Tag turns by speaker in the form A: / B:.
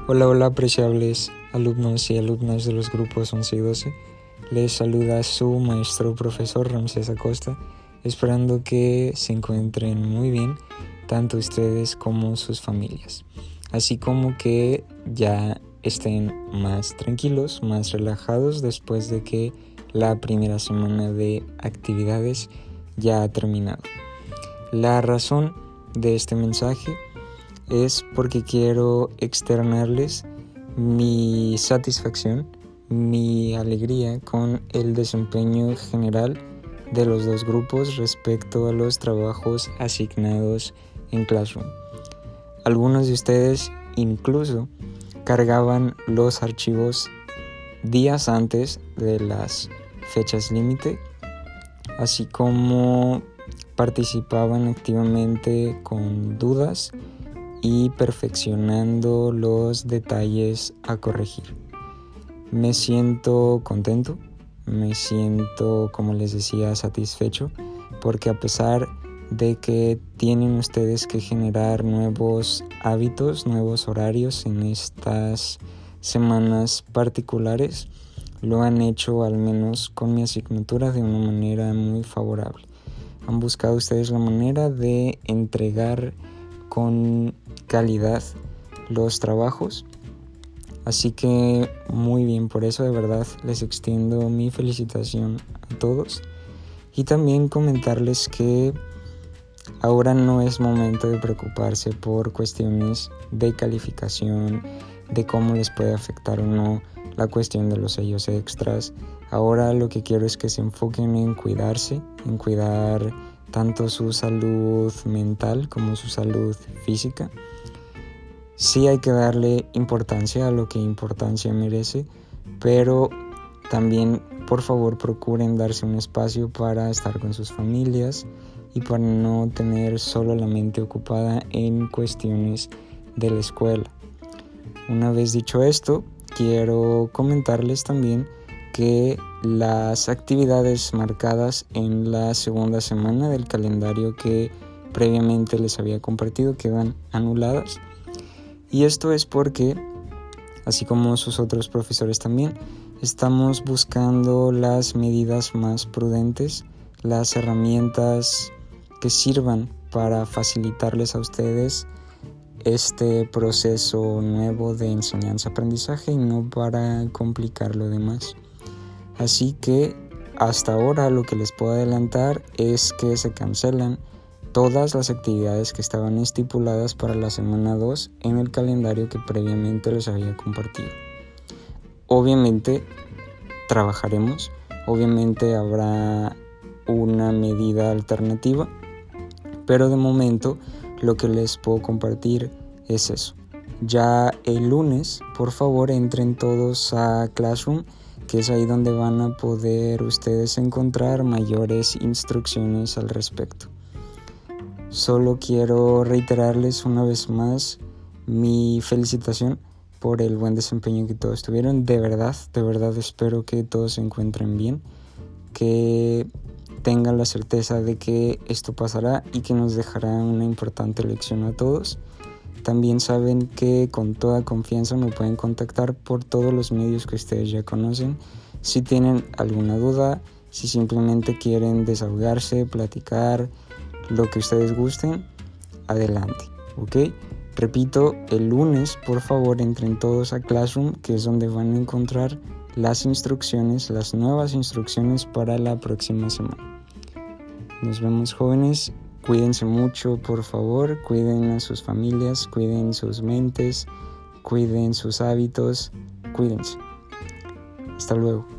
A: Hola, apreciables alumnos y alumnas de los grupos 11 y 12. Les saluda su maestro profesor Ramsés Acosta, esperando que se encuentren muy bien, tanto ustedes como sus familias. Así como que ya estén más tranquilos, más relajados después de que la primera semana de actividades ya ha terminado. La razón de este mensaje es porque quiero externarles mi satisfacción, mi alegría con el desempeño general de los dos grupos respecto a los trabajos asignados en Classroom. Algunos de ustedes incluso cargaban los archivos días antes de las fechas límite, así como participaban activamente con dudas y perfeccionando los detalles a corregir. Me siento contento, me siento, como les decía, satisfecho, porque a pesar de que tienen ustedes que generar nuevos hábitos, nuevos horarios en estas semanas particulares, lo han hecho al menos con mi asignatura de una manera muy favorable. Han buscado ustedes la manera de entregar con calidad los trabajos, así que muy bien, por eso de verdad les extiendo mi felicitación a todos y también comentarles que ahora no es momento de preocuparse por cuestiones de calificación, de cómo les puede afectar o no la cuestión de los sellos extras. Ahora lo que quiero es que se enfoquen en cuidarse, en cuidar tanto su salud mental como su salud física. Sí hay que darle importancia a lo que importancia merece, pero también por favor procuren darse un espacio para estar con sus familias y para no tener solo la mente ocupada en cuestiones de la escuela. Una vez dicho esto, quiero comentarles también que las actividades marcadas en la segunda semana del calendario que previamente les había compartido quedan anuladas. Y esto es porque, así como sus otros profesores también, estamos buscando las medidas más prudentes, las herramientas que sirvan para facilitarles a ustedes este proceso nuevo de enseñanza-aprendizaje y no para complicar lo demás. Así que hasta ahora lo que les puedo adelantar es que se cancelan todas las actividades que estaban estipuladas para la semana 2 en el calendario que previamente les había compartido. Obviamente trabajaremos, obviamente habrá una medida alternativa, pero de momento lo que les puedo compartir es eso. Ya el lunes, por favor, entren todos a Classroom, que es ahí donde van a poder ustedes encontrar mayores instrucciones al respecto. Solo quiero reiterarles una vez más mi felicitación por el buen desempeño que todos tuvieron. De verdad espero que todos se encuentren bien, que tengan la certeza de que esto pasará y que nos dejará una importante lección a todos. También saben que con toda confianza me pueden contactar por todos los medios que ustedes ya conocen. Si tienen alguna duda, si simplemente quieren desahogarse, platicar, lo que ustedes gusten, adelante, ¿ok? Repito, el lunes, por favor, entren todos a Classroom, que es donde van a encontrar las instrucciones, las nuevas instrucciones para la próxima semana. Nos vemos, jóvenes. Cuídense mucho, por favor, cuiden a sus familias, cuiden sus mentes, cuiden sus hábitos, cuídense. Hasta luego.